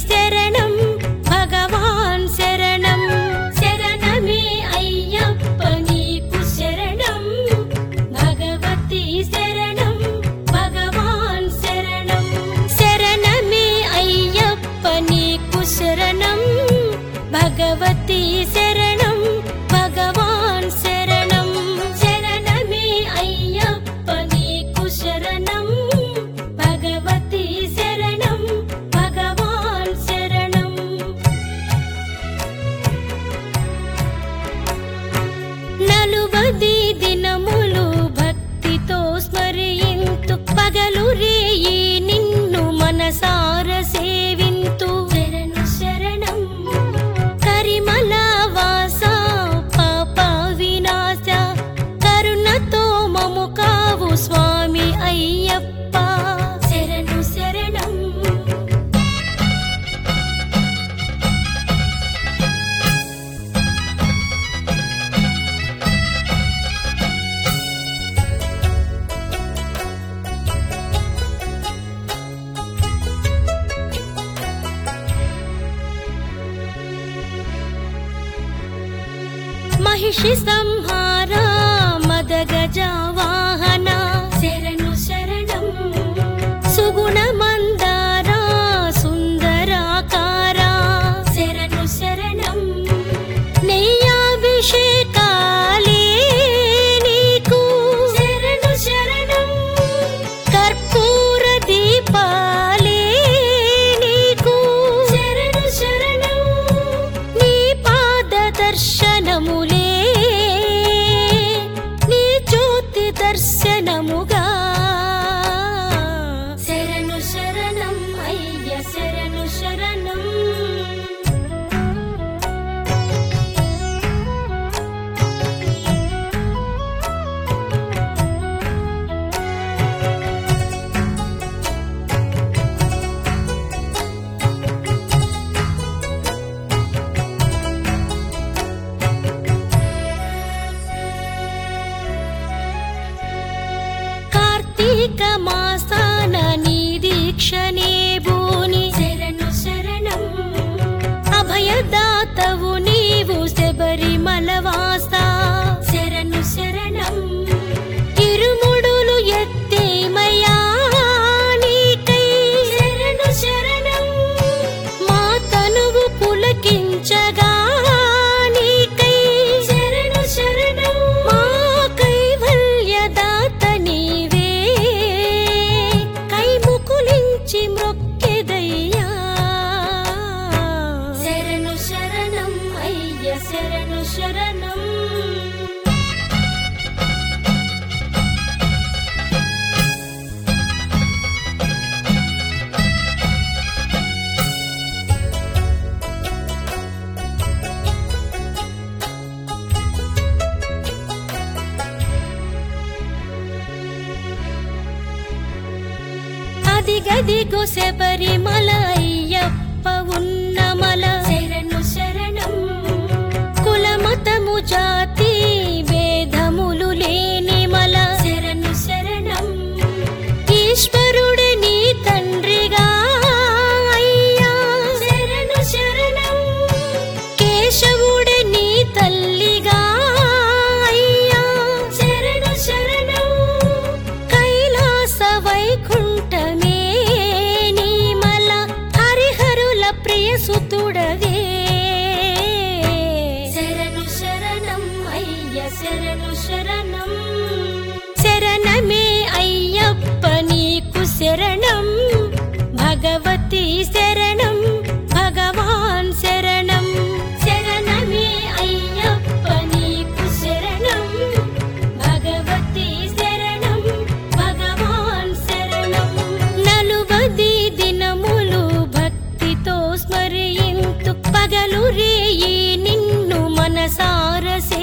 శరణం భగవాన్ శరణం శరణమే అయ్యప్ప నీకు శరణం భగవతి శరణం భగవాన్ శరణం శరణమే అయ్యప్ప నీకు శరణం భగవతి శరణం భగవాన్ శరణం శరణమే అయ్యప్ప నీకు శరణం భగవతి శరణం భగవాన్ శరణం నలుబది దినములు భక్తితో స్మరింతు పగలు రేయి నిన్ను మనసార సేవింతు శరణు శరణం కరిమల వాస పాప వినాశ కరుణతో మము కావు స్వామి అయ్యప్ప శరణు శరణం महिषि संहार मद गज वाहन शरणु शरणं सुगुण मंदार सुंदराकार शरणु शरणं नैयाभिषेकाले नीकु शरणु शरणं कर्पूर दीपाले नीकु शरणु शरणं नी पाद दर्शनमुले నీ జ్యోతి దర్శనముగా శరణు శరణం అయ్య శరణు శరణం కార్తీక మాసాన నీ దీక్షనే బూని శరణు శరణం అభయదాతవు నీవు శబరిమల వాస శరణు శరణం ఇరుముడులు ఎత్తేమయా నీకై శరణు శరణం మా తనువు పులకించగా నీకై శరణు శరణం మా కైవల్యదాత నీవే కైముకులించి మొక్కెదయ్యా శరణు శరణం అయ్య శరణు శరణం అదిగదిగో శబరిమల అయ్యప్ప ఉన్నమల శరణు శరణం కులమతము జాతి భేదములు లేని మల శరణు శరణం ఈశ్వరుడే నీ తండ్రిగా అయ్యా శరణు శరణం కేశవుడే నీ తల్లిగా అయ్యా శరణు శరణం కైలాస వైకుంఠమే నీ మల హరిహరుల ప్రియ సుతుడవే శరణు శరణం అయ్య శరణు శరణం శరణమే అయ్యప్ప నీకు శరణం భగవతి శరణం భగవాన్ శరణం శరణమే అయ్యప్ప నీకు శరణం భగవతి శరణం భగవాన్ శరణం నలుబది దినములు భక్తితో స్మరింతు పగలు రేయి నిన్ను మనసార